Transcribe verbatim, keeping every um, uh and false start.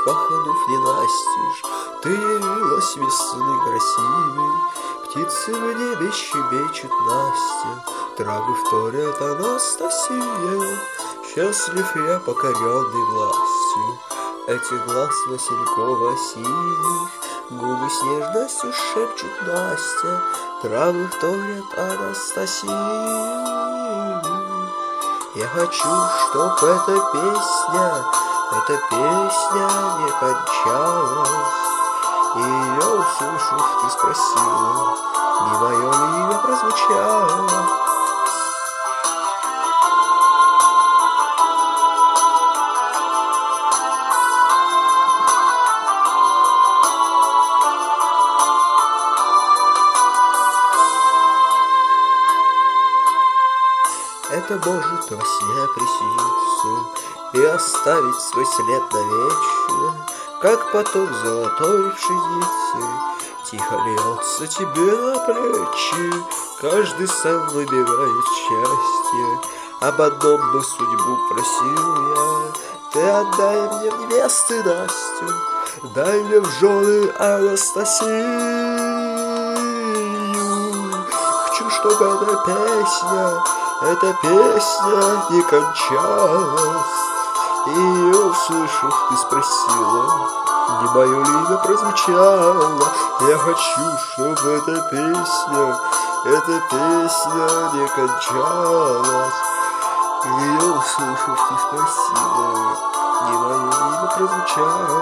распахнув ненастежь, ты явилась весны красивей. Птицы в небе щебечут Настя, травы вторят Анастасия. Счастлив я, покоренный властью этих глаз васильково-синих, губы с нежностью шепчут Настя, травы вторят Анастасия. Я хочу, чтоб эта песня, эта песня не кончалась. И ее услышав, ты спросила, не мое ли имя прозвучало. Это может во сне присниться и оставить свой след навечно, как поток золотой пшеницы тихо льется тебе на плечи. Каждый сам выбирает счастье, об одном бы судьбу просил я. Ты отдай мне в невесты Настю, дай мне в жены Анастасию. Хочу, чтобы эта песня, эта песня не кончалась. И ее услышав, ты спросила, не мое ли имя прозвучало. Я хочу, чтобы эта песня, эта песня не кончалась. И ее услышав, ты спросила, не мое ли имя прозвучало.